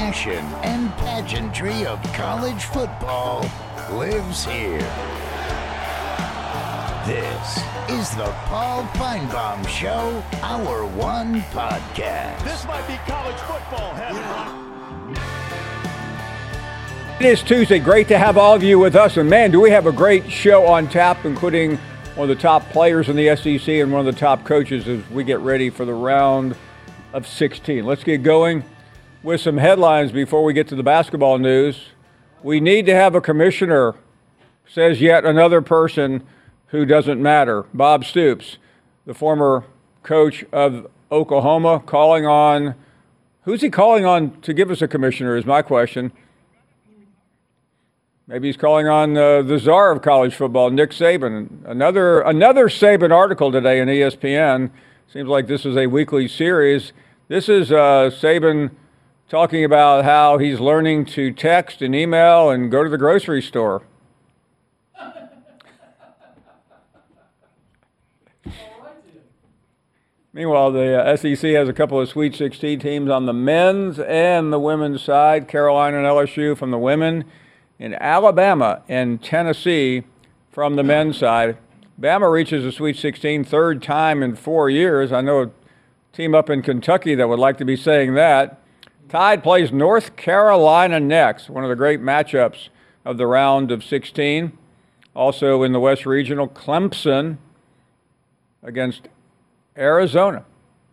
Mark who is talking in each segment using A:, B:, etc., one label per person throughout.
A: passion and pageantry of college football lives here. This is the Paul Feinbaum Show, Hour 1 podcast.
B: This might be college football heaven.
C: It is Tuesday. Great to have all of you with us. And man, do we have a great show on tap, including one of the top players in the SEC and one of the top coaches as we get ready for the round of 16. Let's get going with some headlines before we get to the basketball news. We need to have a commissioner, says yet another person who doesn't matter. Bob Stoops, the former coach of Oklahoma, calling on, who's he calling on to give us a commissioner is my question. Maybe he's calling on the czar of college football, Nick Saban. Another Saban article today in ESPN. Seems like this is a weekly series. This is Saban talking about how he's learning to text and email and go to the grocery store. Meanwhile, the SEC has a couple of Sweet 16 teams on the men's and the women's side. Carolina and LSU from the women, and Alabama and Tennessee from the men's side. Bama reaches the Sweet 16 third time in 4 years. I know a team up in Kentucky that would like to be saying that. Tide plays North Carolina next, one of the great matchups of the round of 16. Also in the West Regional, Clemson against Arizona.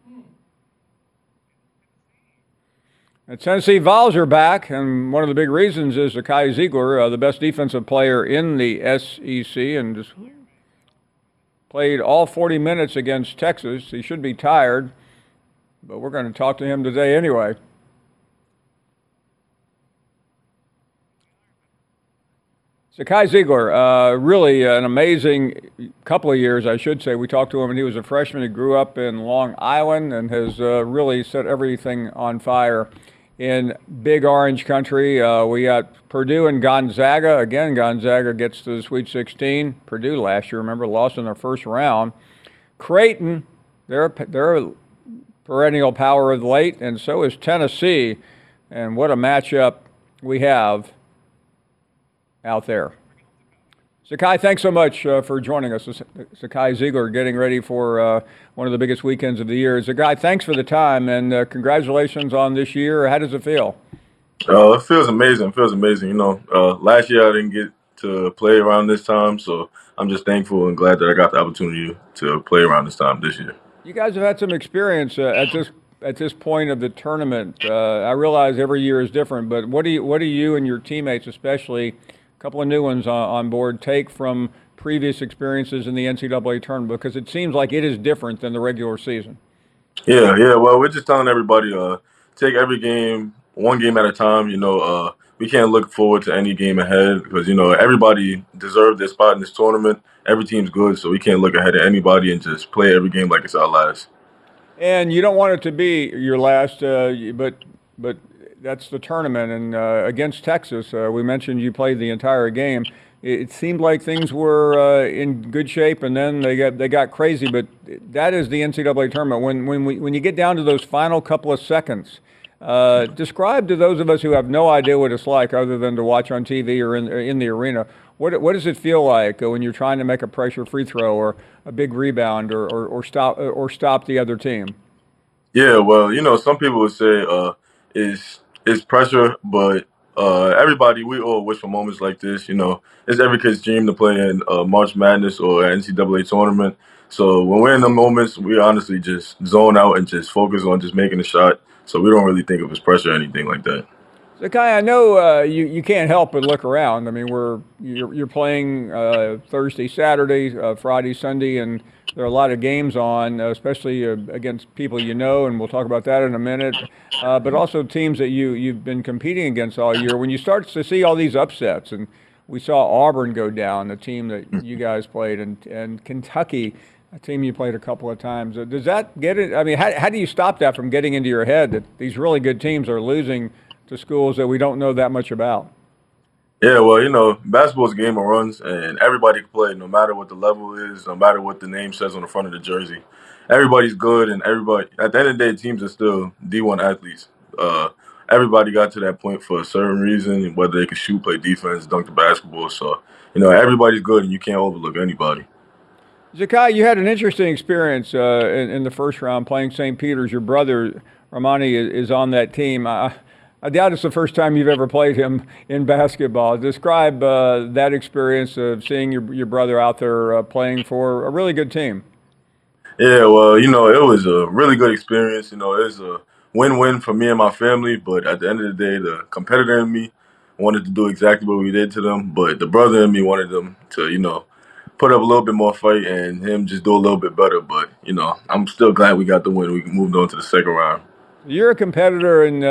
C: The Tennessee Vols are back, and one of the big reasons is Zakai Zeigler, the best defensive player in the SEC, and just played all 40 minutes against Texas. He should be tired, but we're going to talk to him today anyway. Zakai Zeigler, really an amazing couple of years, I should say. We talked to him when he was a freshman. He grew up in Long Island and has really set everything on fire in Big Orange Country. We got Purdue and Gonzaga. Again, Gonzaga gets to the Sweet 16. Purdue last year, remember, lost in their first round. Creighton, they're a perennial power of late, and so is Tennessee. And what a matchup we have out there. Zakai, thanks so much for joining us. Zakai Zeigler getting ready for one of the biggest weekends of the year. Zakai, thanks for the time, and congratulations on this year. How does it feel?
D: It feels amazing. It feels amazing. You know, last year I didn't get to play around this time, so I'm just thankful and glad that I got the opportunity to play around this time this year.
C: You guys have had some experience at this point of the tournament. I realize every year is different, but what do you and your teammates, especially a couple of new ones on board, take from previous experiences in the NCAA tournament? Because it seems like it is different than the regular season.
D: Yeah. Well, we're just telling everybody, take every game one game at a time. You know, we can't look forward to any game ahead because, you know, everybody deserves their spot in this tournament. Every team's good, so we can't look ahead at anybody and just play every game like it's our last.
C: And you don't want it to be your last, but that's the tournament. And against Texas, we mentioned you played the entire game. It seemed like things were in good shape, and then they got crazy. But that is the NCAA tournament. When you get down to those final couple of seconds, describe to those of us who have no idea what it's like, other than to watch on TV or in the arena. What does it feel like when you're trying to make a pressure free throw or a big rebound or stop the other team?
D: Yeah, well, you know, some people would say it's pressure, but everybody, we all wish for moments like this. You know, it's every kid's dream to play in March Madness or NCAA tournament. So when we're in the moments, we honestly just zone out and just focus on just making a shot. So we don't really think of it as pressure or anything like that.
C: Zakai, I know you can't help but look around. I mean, you're playing Thursday, Saturday, Friday, Sunday, and there are a lot of games on, especially against people you know, and we'll talk about that in a minute. But also teams that you've been competing against all year. When you start to see all these upsets, and we saw Auburn go down, the team that you guys played, and Kentucky, a team you played a couple of times. Does that get it? I mean, how do you stop that from getting into your head that these really good teams are losing to schools that we don't know that much about?
D: Yeah, well, you know, basketball's a game of runs, and everybody can play no matter what the level is, no matter what the name says on the front of the jersey. Everybody's good, and everybody, at the end of the day, teams are still D1 athletes. everybody got to that point for a certain reason, whether they could shoot, play defense, dunk the basketball. So, everybody's good, and you can't overlook anybody.
C: Zakai, you had an interesting experience in the first round playing St. Peter's. Your brother, Ramani, is on that team. I doubt it's the first time you've ever played him in basketball. Describe that experience of seeing your brother out there playing for a really good team.
D: Yeah, well, it was a really good experience. It was a win-win for me and my family, but at the end of the day, the competitor in me wanted to do exactly what we did to them, but the brother in me wanted them to, put up a little bit more fight and him just do a little bit better. But, I'm still glad we got the win. We moved on to the second round.
C: You're a competitor, and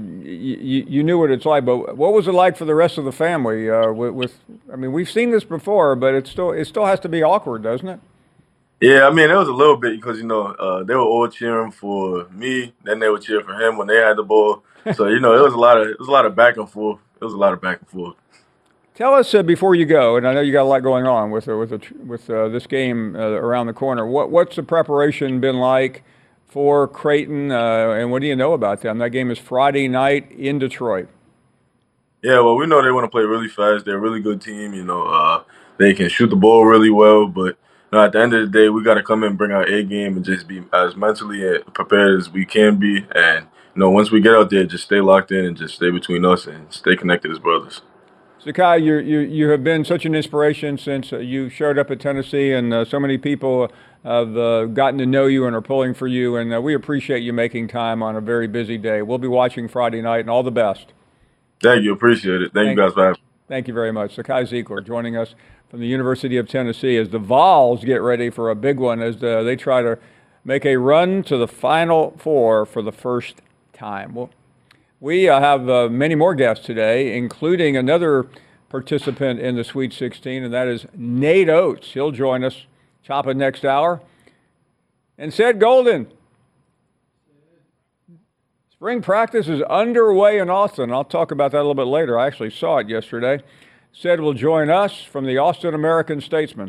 C: you knew what it's like. But what was it like for the rest of the family? I mean, we've seen this before, but it still has to be awkward, doesn't it?
D: Yeah, I mean, it was a little bit because they were all cheering for me, then they would cheer for him when they had the ball. So it was a lot of back and forth. It was a lot of back and forth.
C: Tell us before you go, and I know you got a lot going on with this game around the corner. What's the preparation been like for Creighton, and what do you know about them? That game is Friday night in Detroit.
D: Yeah, well, we know they want to play really fast. They're a really good team. They can shoot the ball really well, but at the end of the day, we got to come in and bring our A game and just be as mentally prepared as we can be. And once we get out there, just stay locked in and just stay between us and stay connected as brothers.
C: Zakai, you have been such an inspiration since you showed up at Tennessee, and so many people have gotten to know you and are pulling for you, and we appreciate you making time on a very busy day. We'll be watching Friday night, and all the best.
D: Thank you. Appreciate it. Thank you guys for having me.
C: Thank you very much. Zakai Zeigler joining us from the University of Tennessee as the Vols get ready for a big one as they try to make a run to the Final Four for the first time. Well, we have many more guests today, including another participant in the Sweet 16, and that is Nate Oates. He'll join us chopping next hour. And Ced Golden. Spring practice is underway in Austin. I'll talk about that a little bit later. I actually saw it yesterday. Ced will join us from the Austin American-Statesman.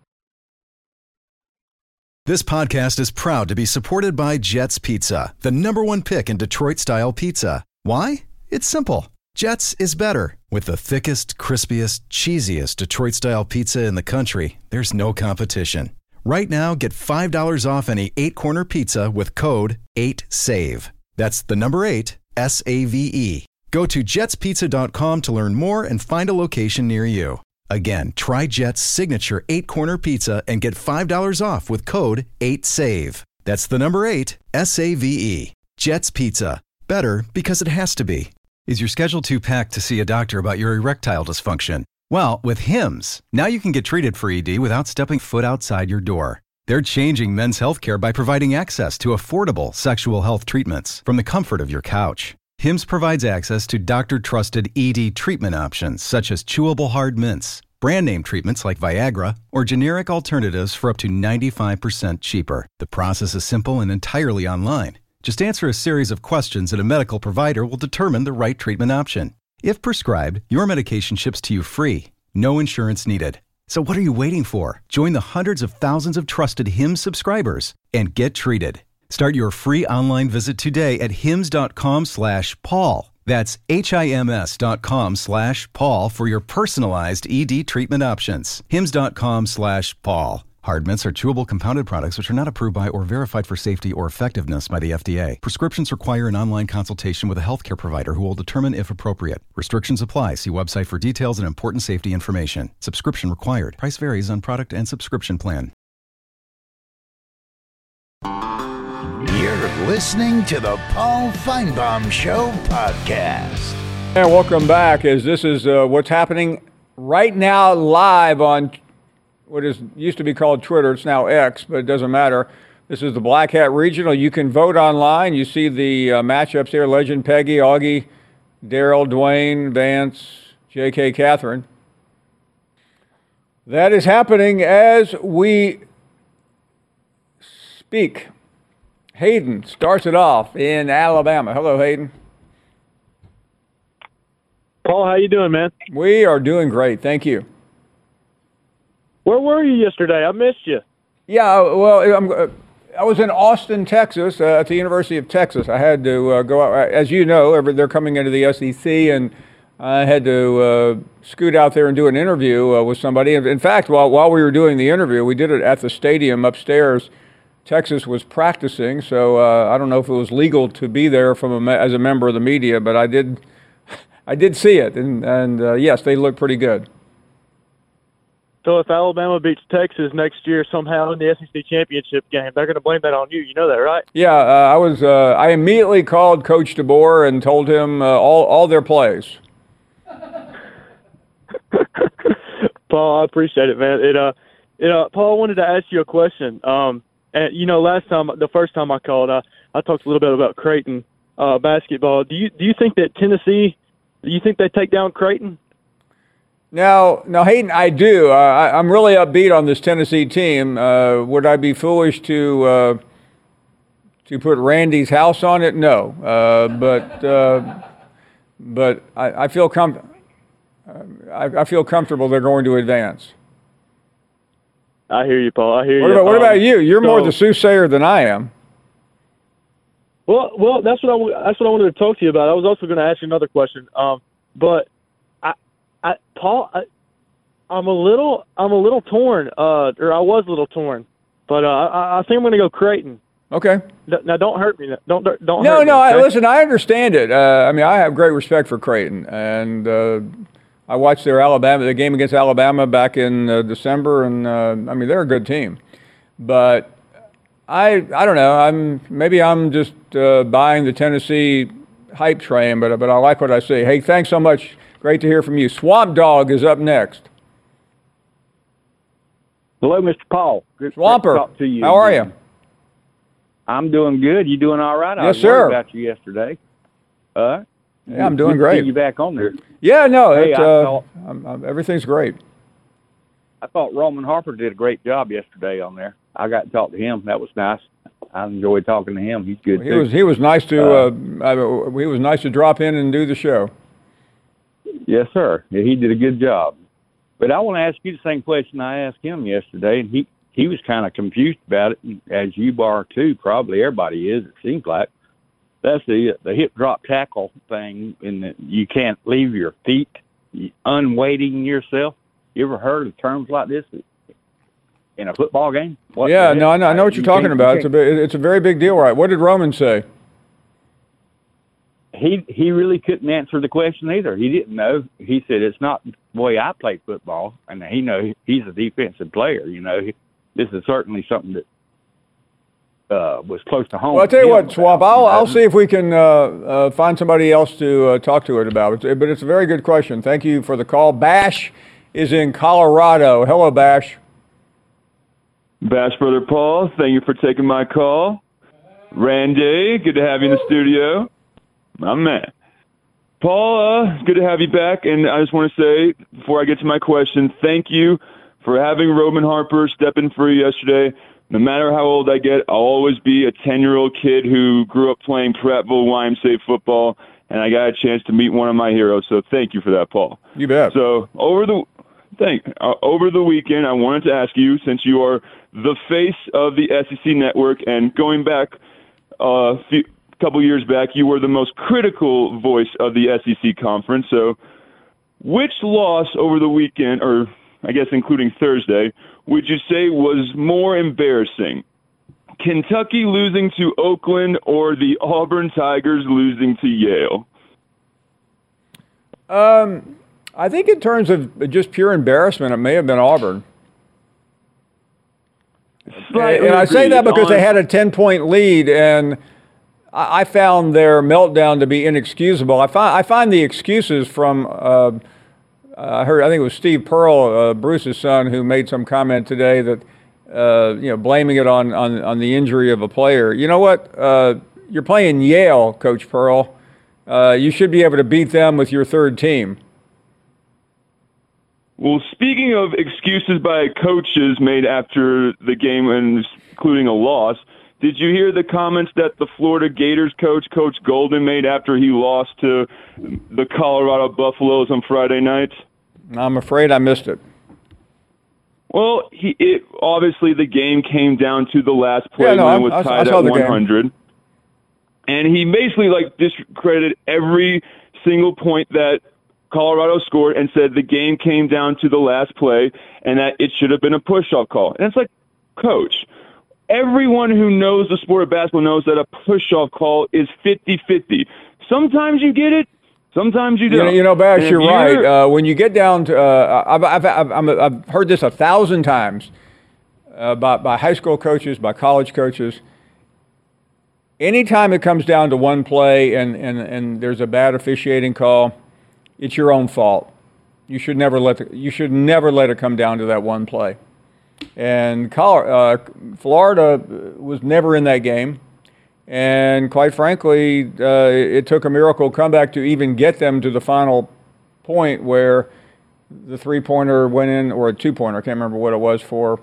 E: This podcast is proud to be supported by Jets Pizza, the #1 pick in Detroit-style pizza. Why? It's simple. Jets is better. With the thickest, crispiest, cheesiest Detroit-style pizza in the country, there's no competition. Right now, get $5 off any 8-corner pizza with code 8SAVE. That's the number 8, SAVE. Go to jetspizza.com to learn more and find a location near you. Again, try Jet's signature 8-corner pizza and get $5 off with code 8SAVE. That's the number 8, SAVE. Jet's Pizza. Better because it has to be. Is your schedule too packed to see a doctor about your erectile dysfunction? Well, with Hims, now you can get treated for ED without stepping foot outside your door. They're changing men's healthcare by providing access to affordable sexual health treatments from the comfort of your couch. Hims provides access to doctor-trusted ED treatment options such as chewable hard mints, brand name treatments like Viagra, or generic alternatives for up to 95% cheaper. The process is simple and entirely online. Just answer a series of questions and a medical provider will determine the right treatment option. If prescribed, your medication ships to you free. No insurance needed. So what are you waiting for? Join the hundreds of thousands of trusted Hims subscribers and get treated. Start your free online visit today at hims.com/Paul. That's HIMS.com/Paul for your personalized ED treatment options. hims.com/Paul. Hard mints are chewable compounded products which are not approved by or verified for safety or effectiveness by the FDA. Prescriptions require an online consultation with a healthcare provider who will determine if appropriate. Restrictions apply. See website for details and important safety information. Subscription required. Price varies on product and subscription plan.
A: You're listening to the Paul Feinbaum Show podcast.
C: And welcome back, as this is what's happening right now live on what is used to be called Twitter. It's now X, but it doesn't matter. This is the Black Hat Regional. You can vote online. You see the matchups here: Legend Peggy, Augie, Daryl, Dwayne, Vance, J.K. Catherine. That is happening as we speak. Hayden starts it off in Alabama. Hello, Hayden.
F: Paul, how you doing, man?
C: We are doing great. Thank you.
F: Where were you yesterday? I missed you.
C: Yeah, well, I was in Austin, Texas, at the University of Texas. I had to go out. As you know, they're coming into the SEC, and I had to scoot out there and do an interview with somebody. In fact, while we were doing the interview, we did it at the stadium upstairs. Texas was practicing, so I don't know if it was legal to be there as a member of the media, but I did see it, and yes, they look pretty good.
F: So if Alabama beats Texas next year somehow in the SEC championship game, they're going to blame that on you. You know that, right?
C: Yeah, I immediately called Coach DeBoer and told him all their plays.
F: Paul, I appreciate it, man. Paul, I wanted to ask you a question. And the first time I called, I talked a little bit about Creighton basketball. Do you think that Tennessee? Do you think they take down Creighton?
C: Now, Hayden, I do. I'm really upbeat on this Tennessee team. Would I be foolish to put Randy's house on it? No, but I feel I feel comfortable they're going to advance.
F: I hear you, Paul. I hear you.
C: What about you? You're more the soothsayer than I am.
F: Well, that's what I wanted to talk to you about. I was also going to ask you another question, but. Paul, I'm a little torn, or I was a little torn, but I think I'm going to go Creighton.
C: Okay.
F: Now, don't hurt me. Don't hurt me.
C: No. Listen, I understand it. I mean, I have great respect for Creighton, and I watched the game against Alabama back in December, and I mean, they're a good team. But I don't know. Maybe I'm just buying the Tennessee hype train, but I like what I see. Hey, thanks so much. Great to hear from you. Swamp Dog is up next.
G: Hello, Mr. Paul. Good
C: Swamper,
G: to talk to you.
C: How are you?
G: I'm doing good. You doing all right?
C: Yes,
G: I was
C: sir.
G: worried about you yesterday.
C: Yeah, I'm doing
G: good to
C: great.
G: see you back on there.
C: Yeah, no,
G: Hey,
C: everything's great.
G: I thought Roman Harper did a great job yesterday on there. I got to talk to him. That was nice. I enjoyed talking to him. He's good too.
C: He was nice to he was nice to drop in and do the show.
G: Yes, sir. Yeah, he did a good job. But I want to ask you the same question I asked him yesterday, and he was kind of confused about it, as you are too. Probably everybody is, it seems like. That's the hip drop tackle thing, and that you can't leave your feet unweighting yourself. You ever heard of terms like this in a football game?
C: Yeah, no, I know what you're talking about. It's a very big deal, right? What did Roman say?
G: He really couldn't answer the question either. He didn't know. He said, it's not the way I play football. And he's a defensive player. This is certainly something that was close to home.
C: Well, I'll tell you what, Swamp, I'll see if we can find somebody else to talk to it about. But it's a very good question. Thank you for the call. Bash is in Colorado. Hello, Bash.
H: Bash Brother Paul, thank you for taking my call. Randy, good to have you in the studio. My man. Paul, good to have you back. And I just want to say, before I get to my question, thank you for having Roman Harper step in for you yesterday. No matter how old I get, I'll always be a 10-year-old kid who grew up playing Prattville YMCA football, and I got a chance to meet one of my heroes. So thank you for that, Paul.
C: You bet.
H: So over the weekend, I wanted to ask you, since you are the face of the SEC network, and going back couple years back, you were the most critical voice of the SEC conference. So which loss over the weekend, or I guess including Thursday, would you say was more embarrassing? Kentucky losing to Oakland or the Auburn Tigers losing to Yale?
C: I think in terms of just pure embarrassment, it may have been Auburn.
H: Slightly
C: and I say that because they had a 10-point lead, and I found their meltdown to be inexcusable. I find the excuses from I think it was Steve Pearl, Bruce's son, who made some comment today that blaming it on the injury of a player. You know what? You're playing Yale, Coach Pearl. You should be able to beat them with your third team.
H: Well, speaking of excuses by coaches made after the game, and including a loss, did you hear the comments that the Florida Gators coach, Coach Golden, made after he lost to the Colorado Buffaloes on Friday night?
C: I'm afraid I missed it.
H: Well, obviously the game came down to the last play when it was tied at 100. And he basically discredited every single point that Colorado scored and said the game came down to the last play and that it should have been a push-off call. And it's like, Coach, everyone who knows the sport of basketball knows that a push-off call is 50-50. Sometimes you get it, sometimes you don't.
C: Bash, you're right. When you get down to, I've heard this 1,000 times by high school coaches, by college coaches. Anytime it comes down to one play and there's a bad officiating call, it's your own fault. You should never let it come down to that one play. And Florida was never in that game. And quite frankly, it took a miracle comeback to even get them to the final point where the three-pointer went in, or a two-pointer, I can't remember what it was for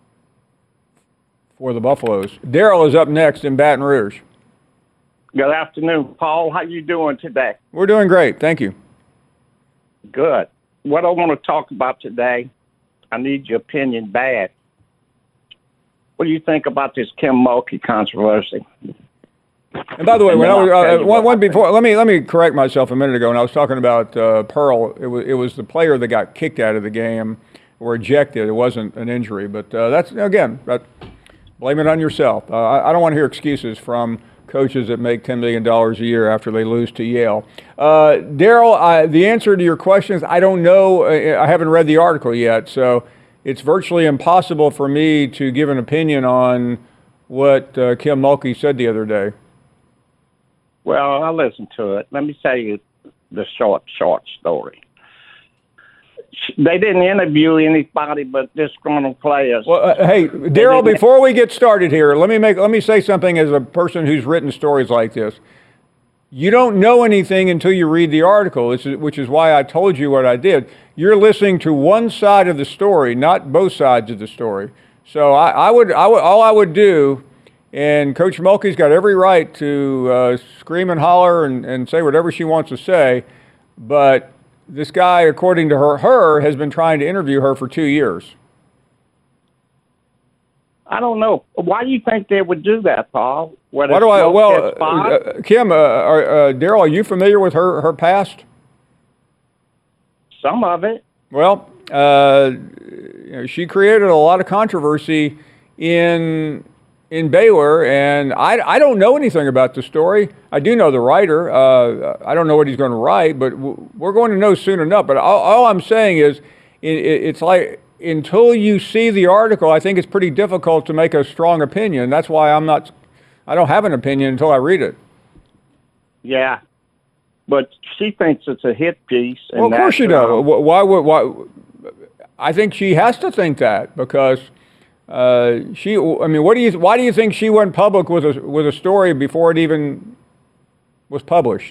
C: the Buffaloes. Daryl is up next in Baton Rouge.
I: Good afternoon, Paul. How you doing today?
C: We're doing great, thank you.
I: Good. What I want to talk about today, I need your opinion bad. What do you think about this Kim Mulkey controversy?
C: And by the way, when let me correct myself a minute ago. When I was talking about Pearl, it was the player that got kicked out of the game or ejected. It wasn't an injury, but that's blame it on yourself. I don't want to hear excuses from coaches that make $10 million a year after they lose to Yale. Daryl, the answer to your question is I don't know. I haven't read the article yet, so it's virtually impossible for me to give an opinion on what Kim Mulkey said the other day.
I: Well, I listened to it. Let me tell you the short story. They didn't interview anybody but disgruntled players.
C: Well, hey, Daryl, before we get started here, let me say something as a person who's written stories like this. You don't know anything until you read the article, which is why I told you what I did. You're listening to one side of the story, not both sides of the story. So all I would do, and Coach Mulkey's got every right to scream and holler and say whatever she wants to say, but this guy, according to her, has been trying to interview her for 2 years.
I: I don't know. Why do you think they would do that, Paul?
C: Kim, Daryl, are you familiar with her past?
I: Some of it.
C: Well, she created a lot of controversy in Baylor, and I don't know anything about the story. I do know the writer. I don't know what he's going to write, but we're going to know soon enough. But all I'm saying is it's like until you see the article, I think it's pretty difficult to make a strong opinion. That's why I don't have an opinion until I read it.
I: Yeah, but she thinks it's a hit piece.
C: Well, of course you do. Why? I think she has to think that because why do you think she went public with a story before it even was published?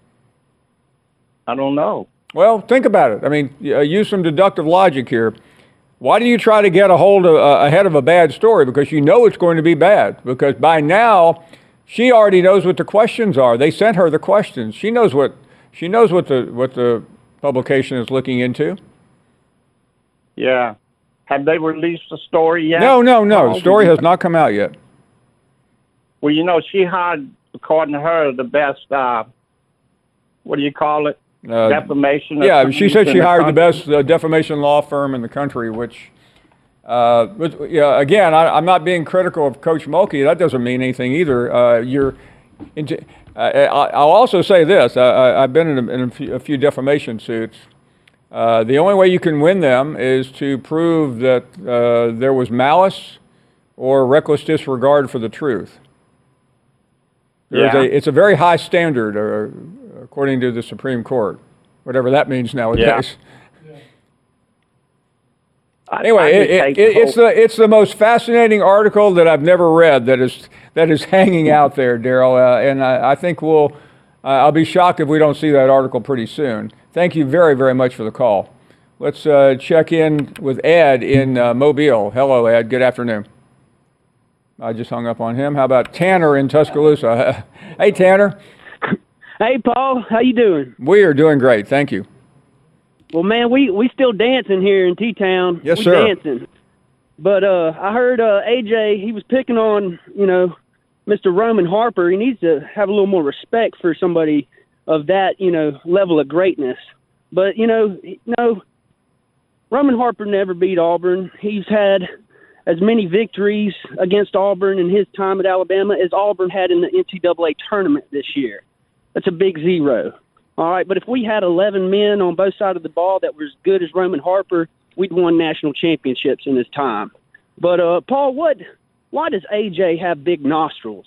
I: I don't know.
C: Well, think about it. I mean, use some deductive logic here. Why do you try to get ahead of a bad story? Because you know it's going to be bad. Because by now, she already knows what the questions are. They sent her the questions. She knows what the publication is looking into.
I: Yeah. Have they released the story yet?
C: No. The story has not come out yet.
I: Well, she hired, according to her, the best, what do you call it? Defamation.
C: Yeah, she said she hired the best defamation law firm in the country, which, again, I'm not being critical of Coach Mulkey. That doesn't mean anything either. I'll also say this. I've been in a few defamation suits. The only way you can win them is to prove that there was malice or reckless disregard for the truth. It's a very high standard, according to the Supreme Court, whatever that means nowadays.
I: Yeah.
C: Anyway, it's the most fascinating article that I've never read that is hanging out there, Daryl, and I think I'll be shocked if we don't see that article pretty soon. Thank you very, very much for the call. Let's check in with Ed in Mobile. Hello, Ed. Good afternoon. I just hung up on him. How about Tanner in Tuscaloosa? Hey, Tanner.
J: Hey, Paul. How you doing?
C: We are doing great. Thank you.
J: Well, man, we still dancing here in T-Town.
C: Yes, sir.
J: Dancing. But I heard AJ, he was picking on, Mr. Roman Harper. He needs to have a little more respect for somebody of that, level of greatness. But, Roman Harper never beat Auburn. He's had as many victories against Auburn in his time at Alabama as Auburn had in the NCAA tournament this year. That's a big zero. All right, but if we had 11 men on both sides of the ball that were as good as Roman Harper, we'd won national championships in his time. But, Paul, why does AJ have big nostrils?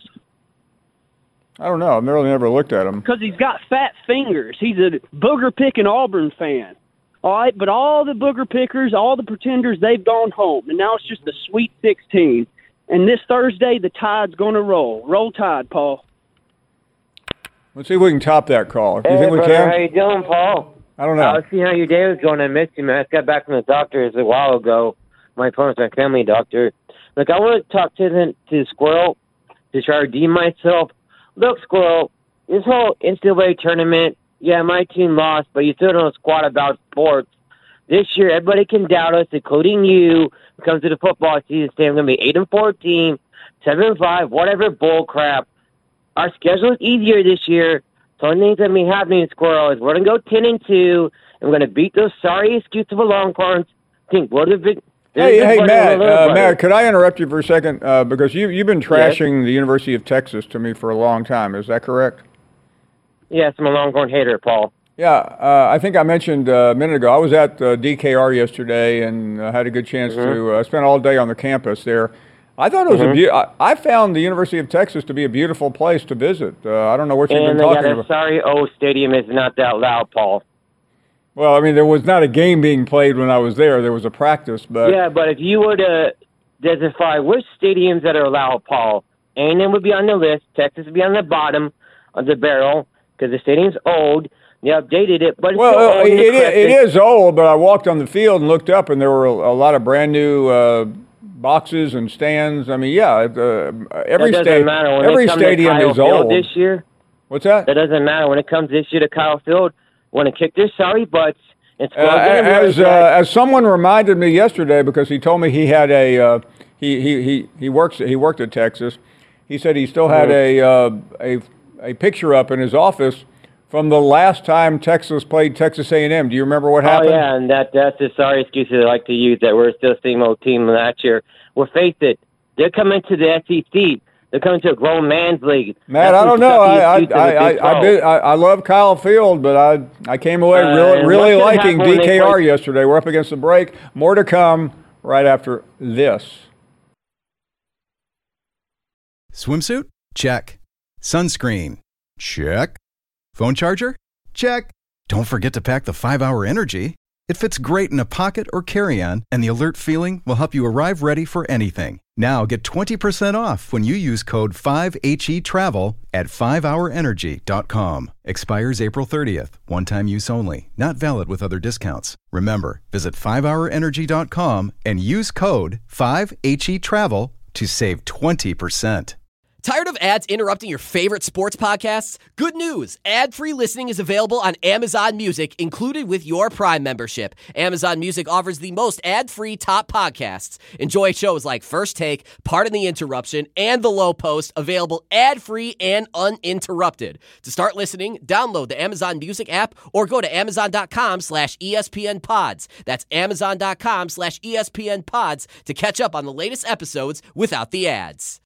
C: I don't know. I've really never looked at him.
J: Because he's got fat fingers. He's a booger-picking Auburn fan. All right, but all the booger pickers, all the pretenders, they've gone home. And now it's just the Sweet 16. And this Thursday, the Tide's going to roll. Roll Tide, Paul.
C: Let's see if we can top that call. Do you
K: Hey,
C: think we
K: brother,
C: can?
K: how you doing, Paul?
C: I don't know.
K: See how your day was going. I missed you, man. I just got back from the doctor a while ago. My opponent's my family doctor. Look, I want to talk to Squirrel to try to redeem myself. Look, Squirrel, this whole NCAA tournament, yeah, my team lost, but you still don't squat about sports. This year, everybody can doubt us, including you. When it comes to the football season, saying we're going to be 8-14, 7-5, whatever bull crap. Our schedule is easier this year. So one thing that's going to be happening, Squirrel, is we're going to go 10-2, and we're going to beat those sorry excuses of Longhorns. I think we're the big.
C: Hey, Matt. Matt, could I interrupt you for a second? Because you've been trashing the University of Texas to me for a long time. Is that correct?
K: Yes, I'm a Longhorn hater, Paul.
C: Yeah, I think I mentioned a minute ago, I was at DKR yesterday and had a good chance to spend all day on the campus there. I thought it was I found the University of Texas to be a beautiful place to visit. I don't know what you've been talking about.
K: Sorry, old stadium is not that loud, Paul.
C: Well, I mean, there was not a game being played when I was there. There was a practice, but
K: yeah, but if you were to identify which stadiums that are loud, Paul, A&M would be on the list. Texas would be on the bottom of the barrel because the stadium's old. They updated it, but it's
C: well, it is old. But I walked on the field and looked up, and there were a lot of brand new boxes and stands. I mean, yeah, every stadium is old
K: this year.
C: What's that?
K: That doesn't matter when it comes this year to Kyle Field. Want to kick their sorry butts.
C: As someone reminded me yesterday, because he told me he had he worked at Texas. He said he still had a picture up in his office from the last time Texas played Texas A&M. Do you remember what happened?
K: Oh yeah, and that's the sorry excuse they like to use, that we're still the same old team last year. Well, face it, they're coming to the SEC. They're coming to a grown man's league.
C: Matt, I don't know. I love Kyle Field, but I came away really liking DKR yesterday. We're up against the break. More to come right after this.
E: Swimsuit? Check. Sunscreen? Check. Phone charger? Check. Don't forget to pack the 5-Hour Energy. It fits great in a pocket or carry-on, and the alert feeling will help you arrive ready for anything. Now get 20% off when you use code 5HETRAVEL at 5hourenergy.com. Expires April 30th. One-time use only. Not valid with other discounts. Remember, visit 5hourenergy.com and use code 5HETRAVEL to save 20%.
L: Tired of ads interrupting your favorite sports podcasts? Good news! Ad-free listening is available on Amazon Music, included with your Prime membership. Amazon Music offers the most ad-free top podcasts. Enjoy shows like First Take, Pardon the Interruption, and The Low Post, available ad-free and uninterrupted. To start listening, download the Amazon Music app or go to amazon.com/ESPNpods. That's amazon.com/ESPNpods to catch up on the latest episodes without the ads.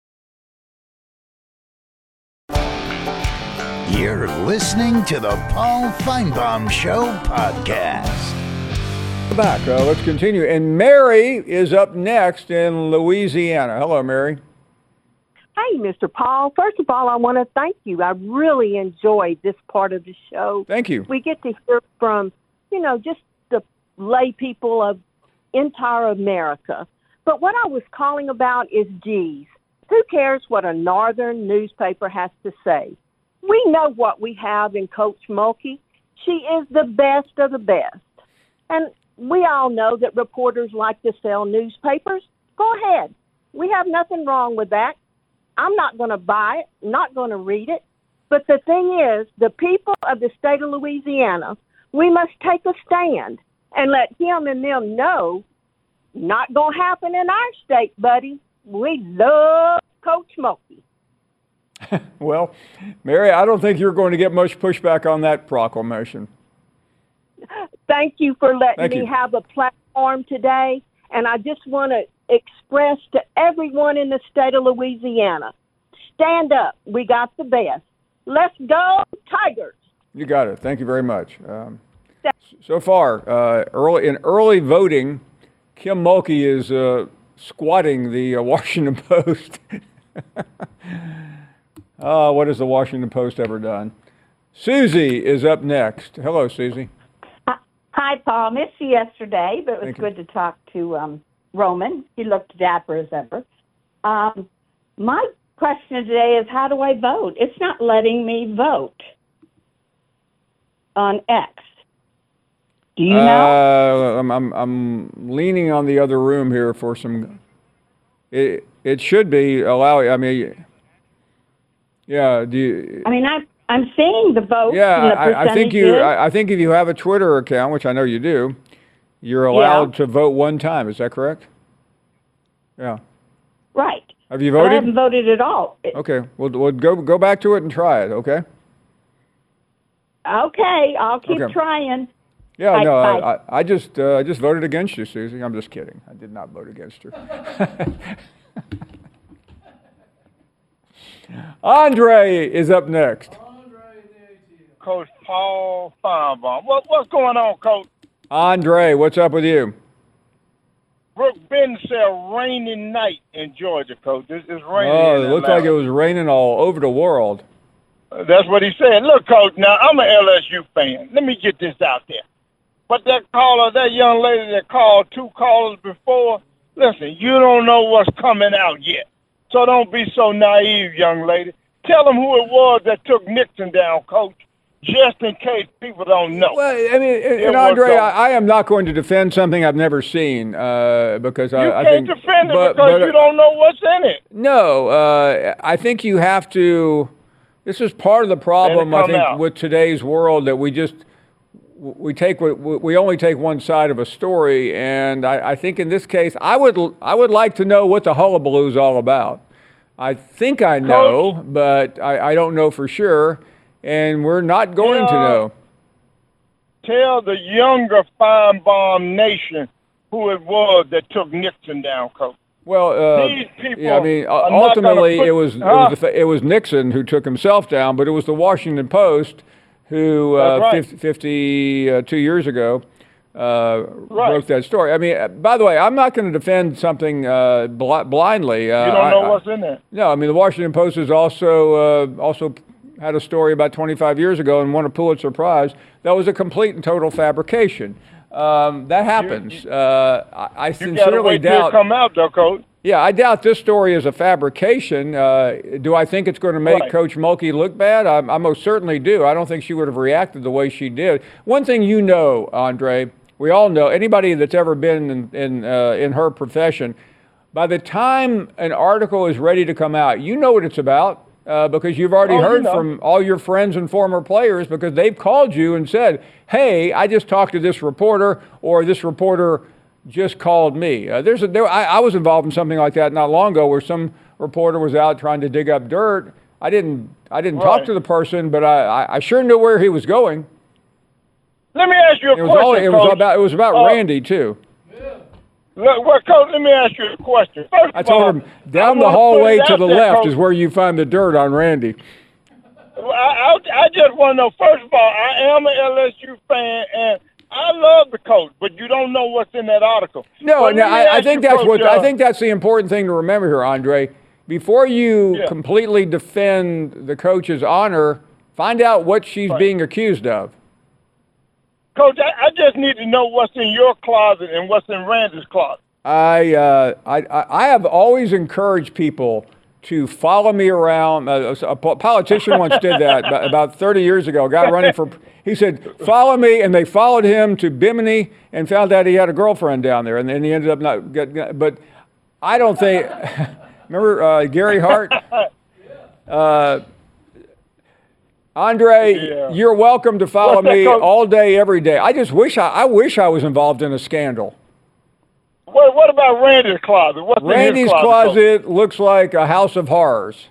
A: You're listening to the Paul Feinbaum Show podcast.
C: Back. Let's continue. And Mary is up next in Louisiana. Hello, Mary.
M: Hey, Mr. Paul. First of all, I want to thank you. I really enjoyed this part of the show.
C: Thank you.
M: We get to hear from, just the lay people of entire America. But what I was calling about is, geez, who cares what a northern newspaper has to say? We know what we have in Coach Mulkey. She is the best of the best. And we all know that reporters like to sell newspapers. Go ahead. We have nothing wrong with that. I'm not going to buy it, not going to read it. But the thing is, the people of the state of Louisiana, we must take a stand and let him and them know Not going to happen in our state, buddy. We love Coach Mulkey.
C: Well, Mary, I don't think you're going to get much pushback on that proclamation.
M: Thank you for letting
C: Thank
M: me
C: you.
M: have a platform today. And I just want to express to everyone in the state of Louisiana, stand up. We got the best. Let's go, Tigers.
C: You got it. Thank you very much. So far, early voting, Kim Mulkey is squatting the Washington Post. What has the Washington Post ever done? Susie is up next. Hello, Susie.
N: Hi, Paul. Missed you yesterday, but it was
C: Thank you.
N: good to talk to Roman. He looked dapper as ever. My question today is, how do I vote? It's not letting me vote on X. Do you know?
C: I'm leaning on the other room here for some. It should be allowing. I mean, yeah. Do you?
N: I mean, I'm seeing the votes.
C: Yeah,
N: and the
C: I think you.
N: percentages.
C: I think if you have a Twitter account, which I know you do, you're allowed to vote one time. Is that correct? Yeah.
N: Right.
C: Have you
N: But I
C: voted?
N: haven't voted at all.
C: Okay. We'll go back to it and try it. Okay.
N: Okay, I'll keep
C: Okay.
N: trying.
C: Yeah.
N: Bye,
C: No.
N: bye.
C: I just voted against you, Susie. I'm just kidding. I did not vote against her. Andre is up next.
O: Coach Paul Feinbaum. What's going on, Coach?
C: Andre, what's up with you?
O: Brooke Ben said rainy night in Georgia, Coach. It's raining.
C: Oh,
O: in
C: it looked like it
O: Atlanta.
C: was raining all over the world.
O: That's what he said. Look, Coach, now I'm an LSU fan. Let me get this out there. But that caller, that young lady that called 2 callers before, listen, you don't know what's coming out yet. So don't be so naive, young lady. Tell them who it was that took Nixon down, Coach, just in case people don't know.
C: Well, I mean, and Andre, I am not going to defend something I've never seen because
O: You
C: I
O: can't
C: think.
O: defend it
C: but-
O: because
C: but-
O: you don't know what's in it.
C: No, I think you have to. This is part of the problem, I
O: come
C: think,
O: out.
C: with today's world that we only take one side of a story, and I think in this case, I would like to know what the hullabaloo is all about. I think I know, but I don't know for sure, and we're not going to know.
O: Tell the younger Feinbaum nation who it was that took Nixon down, Coach.
C: Well,
O: These people
C: yeah, I mean,
O: are not gonna
C: ultimately,
O: put-
C: it was Nixon who took himself down, but it was the Washington Post who,
O: That's right.
C: 52 years ago, broke that story. I mean, by the way, I'm not going to defend something blindly.
O: You don't know what's in there.
C: No, I mean, the Washington Post has also had a story about 25 years ago and won a Pulitzer Prize. That was a complete and total fabrication. That happens. I
O: You gotta
C: sincerely
O: wait till it
C: doubt.
O: come out, though, Coach.
C: Yeah, I doubt this story is a fabrication. Do I think it's going to make
O: Right.
C: Coach Mulkey look bad? I most certainly do. I don't think she would have reacted the way she did. One thing you know, Andre, we all know, anybody that's ever been in her profession, by the time an article is ready to come out, you know what it's about. Because you've already heard from all your friends and former players because they've called you and said, hey, I just talked to this reporter, or this reporter just called me. I was involved in something like that not long ago where some reporter was out trying to dig up dirt. I didn't talk to the person, but I sure knew where he was going.
O: Let me ask you a question, Coach.
C: It was about Randy, too.
O: Look, well, Coach, let me ask you a question. First
C: I
O: of all,
C: told him, down
O: I
C: the
O: wanna put
C: hallway
O: it
C: to
O: out
C: the
O: there,
C: left
O: Coach.
C: is where you find the dirt on Randy.
O: I just want to know, first of all, I am an LSU fan, and I love the coach, but you don't know what's in that article.
C: No,
O: But let me
C: I
O: ask
C: think
O: you,
C: that's
O: Coach,
C: I think that's the important thing to remember here, Andre. Before you completely defend the coach's honor, find out what she's being accused of.
O: Coach, I just need to know what's in your closet and what's in Randy's closet.
C: I have always encouraged people to follow me around. A politician once did that about 30 years ago. A guy running for, he said, follow me, and they followed him to Bimini and found out he had a girlfriend down there, and then he ended up not getting. But I don't think. Remember Gary Hart? Andre, you're welcome to follow
O: What's that,
C: me
O: Coach?
C: all day, every day. I just wish I wish I was involved in a scandal.
O: What about Randy's closet? What's in his
C: Randy's closet looks like a house of horrors.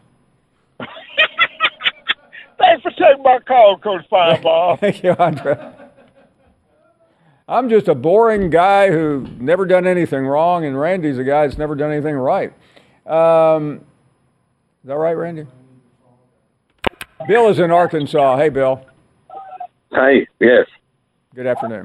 O: Thanks for taking my call, Coach Feinbaum.
C: Thank you, Andre. I'm just a boring guy who never done anything wrong, and Randy's a guy that's never done anything right. Is that right, Randy? Bill is in Arkansas. Hey, Bill.
P: Hey, yes.
C: Good afternoon.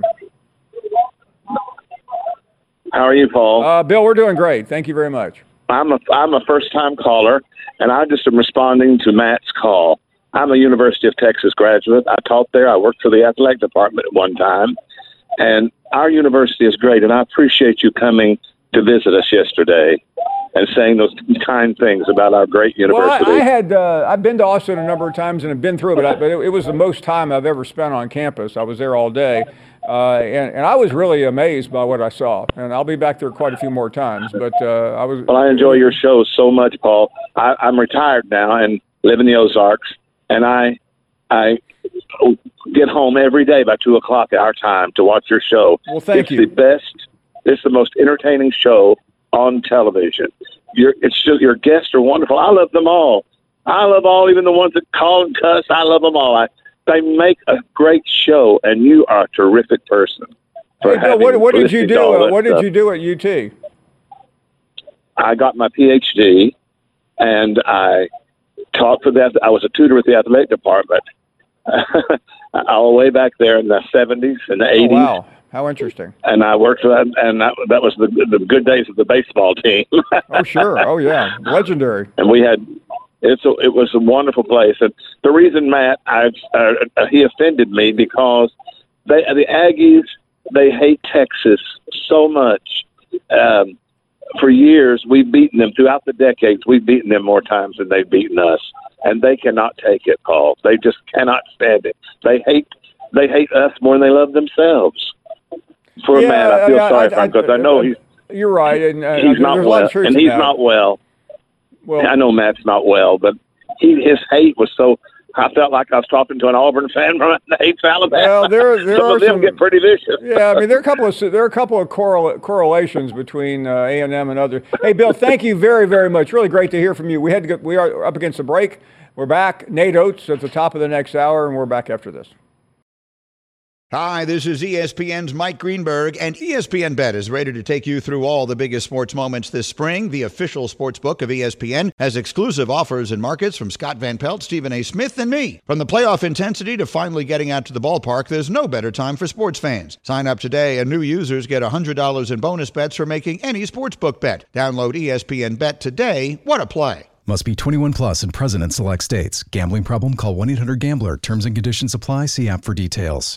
P: How are you, Paul?
C: Bill, we're doing great. Thank you very much.
P: I'm a first-time caller, and I just am responding to Matt's call. I'm a University of Texas graduate. I taught there. I worked for the athletic department at one time. And our university is great, and I appreciate you coming to visit us yesterday and saying those kind things about our great university.
C: Well, I've been to Austin a number of times and have been through it, but it was the most time I've ever spent on campus. I was there all day, and I was really amazed by what I saw. And I'll be back there quite a few more times. But I was.
P: Well, I enjoy your show so much, Paul. I'm retired now and live in the Ozarks, and I get home every day by 2 o'clock our time to watch your show.
C: Well, thank you.
P: It's the best. It's the most entertaining show on television. Your guests are wonderful. I love them all. I love all, even the ones that call and cuss. I love them all. They make a great show, and you are a terrific person.
C: Hey, Bill, what did you do? What did you do at UT?
P: I got my PhD, and I taught for that. I was a tutor at the athletic department all the way back there in the 70s and the 80s.
C: Oh, wow. How interesting.
P: And I worked for that, and that was the good days of the baseball team.
C: Oh, sure. Oh, yeah. Legendary.
P: And we had it was a wonderful place. And the reason, Matt, he offended me because the Aggies, they hate Texas so much. For years, we've beaten them. Throughout the decades, we've beaten them more times than they've beaten us. And they cannot take it, Paul. They just cannot stand it. They hate us more than they love themselves. For Matt, I feel sorry for him because I know
C: you're right, and
P: he's not well, and he's not well. Well, I know Matt's not well, but his hate was so. I felt like I was talking to an Auburn fan from the hates Alabama.
C: Well, there
P: some
C: are
P: of them get pretty vicious.
C: Yeah, I mean there are a couple of correlations between A&M and others. Hey, Bill, thank you very, very much. Really great to hear from you. We are up against the break. We're back. Nate Oates at the top of the next hour, and we're back after this.
A: Hi, this is ESPN's Mike Greenberg, and ESPN Bet is ready to take you through all the biggest sports moments this spring. The official sports book of ESPN has exclusive offers and markets from Scott Van Pelt, Stephen A. Smith, and me. From the playoff intensity to finally getting out to the ballpark, there's no better time for sports fans. Sign up today, and new users get $100 in bonus bets for making any sportsbook bet. Download ESPN Bet today. What a play.
E: Must be 21 plus and present in select states. Gambling problem? Call 1-800-GAMBLER. Terms and conditions apply. See app for details.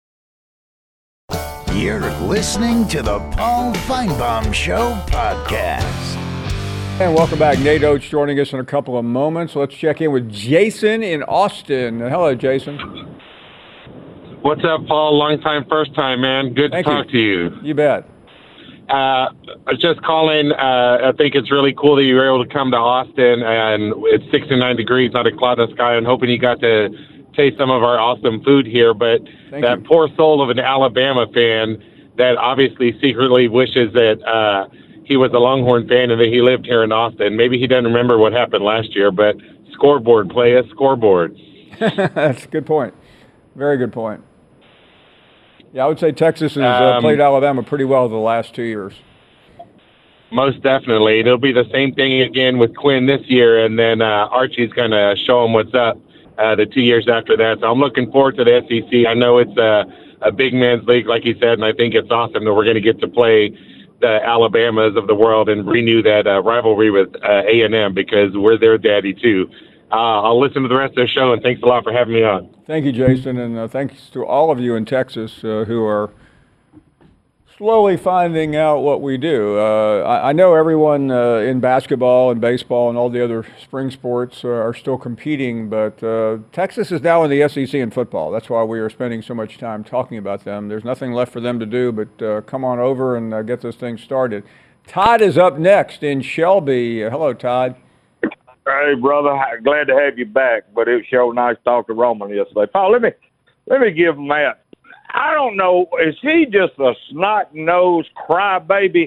A: You're listening to the Paul Feinbaum Show podcast.
C: And welcome back. Nate Oates joining us in a couple of moments. Let's check in with Jason in Austin. Hello, Jason.
Q: What's up, Paul? Long time, first time, man. Good to talk to you.
C: You bet.
Q: I was just calling. I think it's really cool that you were able to come to Austin, and it's 69 degrees, not a cloud in the sky. I'm hoping you got to taste some of our awesome food here, but that poor soul of an Alabama fan that obviously secretly wishes that he was a Longhorn fan and that he lived here in Austin. Maybe he doesn't remember what happened last year, but scoreboard, play a scoreboard.
C: That's a good point. Very good point. Yeah, I would say Texas has played Alabama pretty well the last 2 years.
Q: Most definitely. It'll be the same thing again with Quinn this year, and then Archie's going to show him what's up the 2 years after that. So I'm looking forward to the SEC. I know it's a big man's league, like he said, and I think it's awesome that we're going to get to play the Alabamas of the world and renew that rivalry with A&M because we're their daddy, too. I'll listen to the rest of the show, and thanks a lot for having me on.
C: Thank you, Jason, and thanks to all of you in Texas who are slowly finding out what we do. I know everyone in basketball and baseball and all the other spring sports are still competing, but Texas is now in the SEC in football. That's why we are spending so much time talking about them. There's nothing left for them to do but come on over and get this thing started. Todd is up next in Shelby. Hello, Todd.
R: Hey, brother. Glad to have you back, but it was so nice talking to Roman yesterday. Paul, let me give Matt. I don't know. Is he just a snot-nosed crybaby,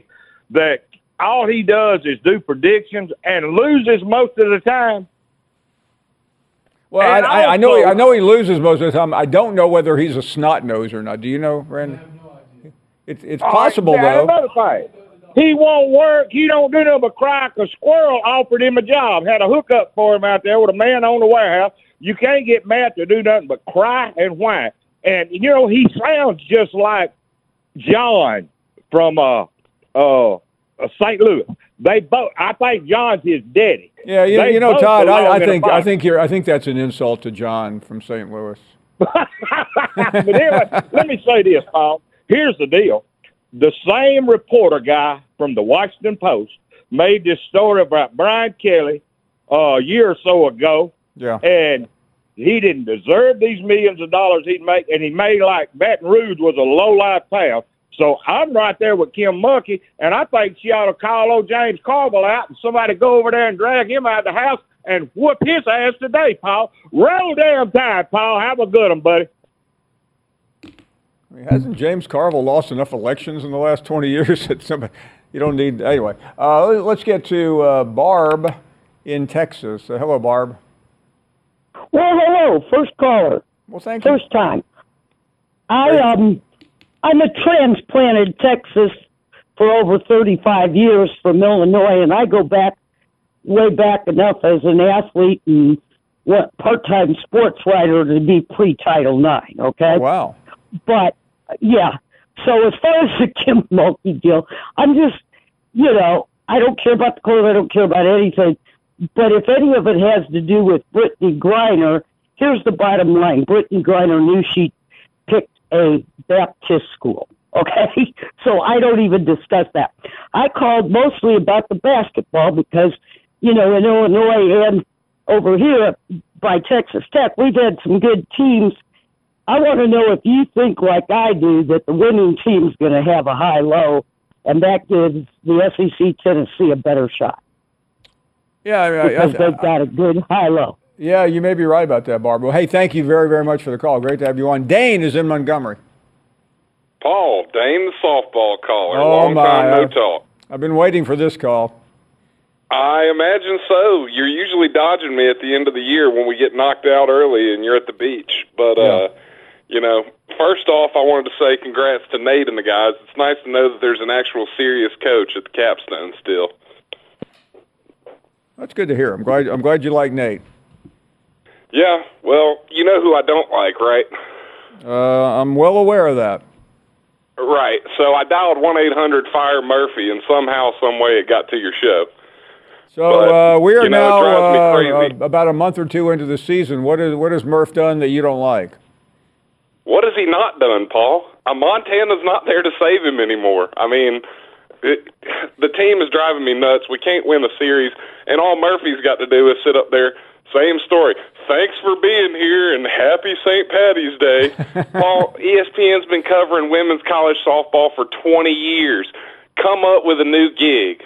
R: that all he does is do predictions and loses most of the time?
C: Well, I know he loses most of the time. I don't know whether he's a snot nose or not. Do you know, Randy? It's possible, though.
R: Another thing. He won't work. He don't do nothing but cry. A squirrel offered him a job, had a hookup for him out there with a man on the warehouse. You can't get Matt to do nothing but cry and whine. And, you know, he sounds just like John from St. Louis. They both. I think John's his daddy.
C: Yeah, you know, Todd. I think that's an insult to John from St. Louis.
R: But anyway, let me say this, Paul. Here's the deal. The same reporter guy from the Washington Post made this story about Brian Kelly a year or so ago.
C: Yeah.
R: And he didn't deserve these millions of dollars he'd make, and he made like Baton Rouge was a low-life town. So I'm right there with Kim Mulkey, and I think she ought to call old James Carville out and somebody go over there and drag him out of the house and whoop his ass today, Paul. Roll damn tide, Paul. Have a good one, buddy.
C: I mean, hasn't James Carville lost enough elections in the last 20 years that somebody, you don't need, anyway. Let's get to Barb in Texas. Hello, Barb.
S: Well, hello, first caller.
C: Well, thank you.
S: First time. I'm a transplanted Texas for over 35 years from Illinois, and I go back, way back enough as an athlete and part-time sports writer to be pre-Title IX, okay?
C: Oh, wow.
S: But, yeah, so as far as the Kim Mulkey deal, I'm just, you know, I don't care about the court, I don't care about anything, but if any of it has to do with Brittany Griner, here's the bottom line. Brittany Griner knew she picked a Baptist school, okay? So I don't even discuss that. I called mostly about the basketball because, you know, in Illinois and over here by Texas Tech, we've had some good teams. I want to know if you think, like I do, that the winning team's going to have a high-low, and that gives the SEC Tennessee a better shot.
C: Yeah,
S: because they've got a good high-low.
C: Yeah, you may be right about that, Barb. Well, hey, thank you very, very much for the call. Great to have you on. Dane is in Montgomery.
T: Paul, Dane the softball caller.
C: Oh,
T: Long time no talk.
C: I've been waiting for this call.
T: I imagine so. You're usually dodging me at the end of the year when we get knocked out early and you're at the beach. But, you know, first off, I wanted to say congrats to Nate and the guys. It's nice to know that there's an actual serious coach at the capstone still.
C: That's good to hear. I'm glad you like Nate.
T: Yeah, well, you know who I don't like, right?
C: I'm well aware of that.
T: Right. So I dialed 1-800-FIRE-MURPHY, and somehow, some way, it got to your show.
C: So we are now about a month or two into the season. What has Murph done that you don't like?
T: What has he not done, Paul? Montana's not there to save him anymore. I mean, the team is driving me nuts. We can't win a series, and all Murphy's got to do is sit up there. Same story. Thanks for being here, and happy St. Patty's Day. Paul, ESPN's been covering women's college softball for 20 years. Come up with a new gig.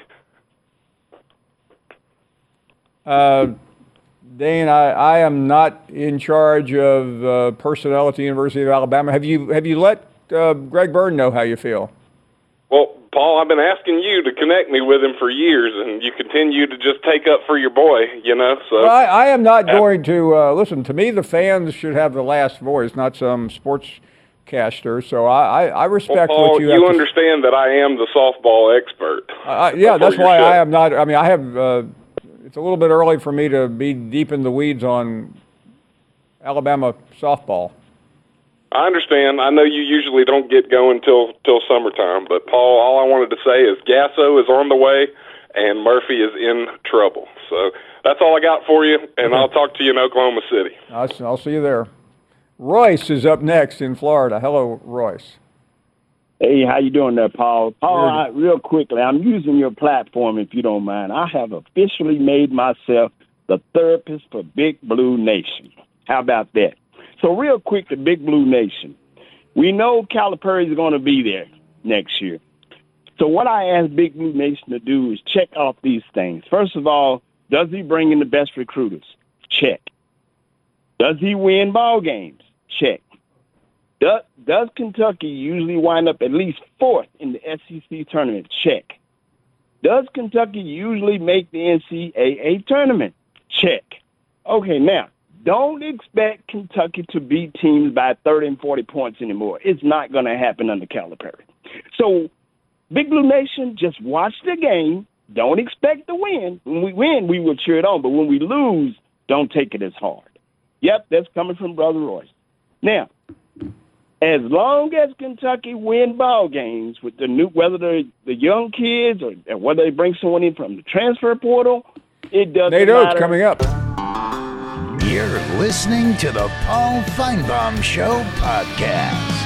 C: Dane, I am not in charge of personnel at the University of Alabama. Have you let Greg Byrne know how you feel?
T: Well, Paul, I've been asking you to connect me with him for years, and you continue to just take up for your boy, you know. So
C: well, I am not going to listen. To me, the fans should have the last voice, not some sportscaster. So I respect
T: well, Paul,
C: what you
T: have understand that I am the softball expert.
C: Yeah, that's why I am not. I mean, I have. It's a little bit early for me to be deep in the weeds on Alabama softball.
T: I understand. I know you usually don't get going till summertime, but Paul, all I wanted to say is Gasso is on the way and Murphy is in trouble. So that's all I got for you, and I'll talk to you in Oklahoma City.
C: I'll see you there. Royce is up next in Florida. Hello, Royce.
U: Hey, how you doing there, Paul? Paul, real quickly, I'm using your platform, if you don't mind. I have officially made myself the therapist for Big Blue Nation. How about that? So real quick, the Big Blue Nation. We know Calipari is going to be there next year. So what I asked Big Blue Nation to do is check off these things. First of all, does he bring in the best recruiters? Check. Does he win ball games? Check. Does Kentucky usually wind up at least fourth in the SEC tournament? Check. Does Kentucky usually make the NCAA tournament? Check. Okay, now, don't expect Kentucky to beat teams by 30 and 40 points anymore. It's not going to happen under Calipari. So, Big Blue Nation, just watch the game. Don't expect to win. When we win, we will cheer it on. But when we lose, don't take it as hard. Yep, that's coming from Brother Royce. Now, as long as Kentucky win ball games with the new, whether they're the young kids or whether they bring someone in from the transfer portal, it doesn't
C: Nate
U: matter.
C: Oates coming up.
B: You're listening to the Paul Feinbaum Show podcast.